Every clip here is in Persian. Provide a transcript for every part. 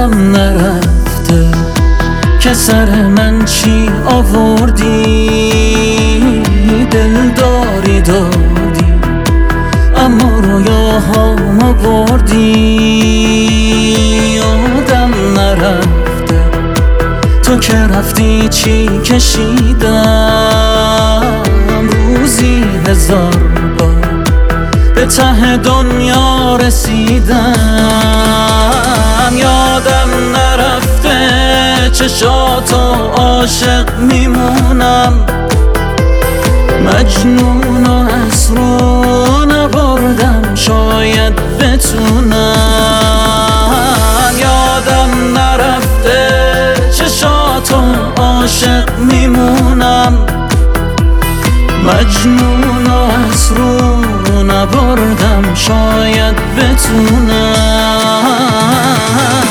یادم نرفته که سر من چی آوردی، دلداری دادی اما رویاهامو بردی. یادم نرفته تو که رفتی چی کشیدم، روزی 1000 بار به ته دنیا رسیدم. یادم نرفته چشاتو عاشق میمونم، مجنون و از رو نبردم شاید بتونم. یادم نرفته چشاتو عاشق میمونم، مجنون و از رو نبردم شاید بتونم.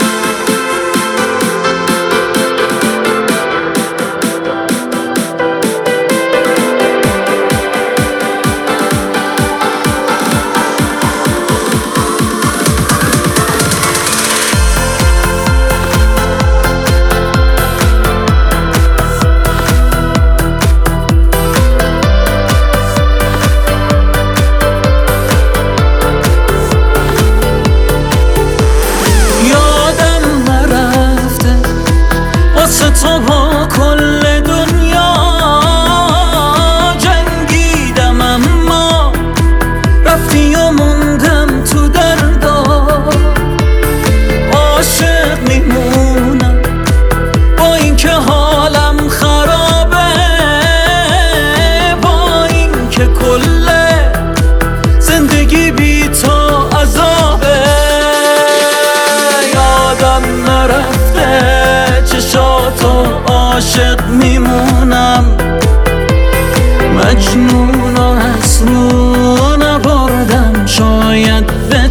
تو با کل دنیا جنگیدم اما رفتی و موندم تو دردا. عاشق میمونم با اینکه حالم خرابه، با اینکه کل زندگی بی تو عذابه. یادم نرفته چشاتو عاشق میمونم، مجنون و از رو نبردم شاید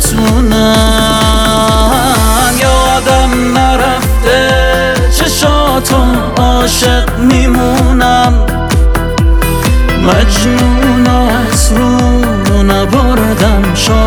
بتونم. یادم نرفته چشاتو عاشق میمونم، مجنون و از رو نبردم شاید